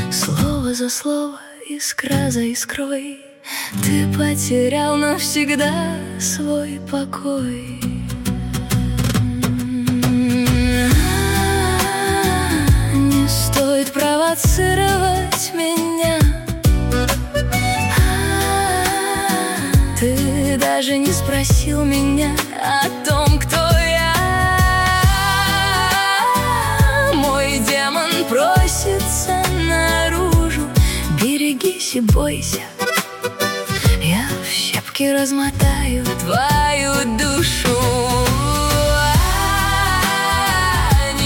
Слово за слово, искра за искрой, ты потерял навсегда свой покой. Не стоит провоцировать меня. Ты даже не спросил меня о том, кто я. Мой демон просится наружу. Берегись и бойся, я в щепки размотаю твою душу.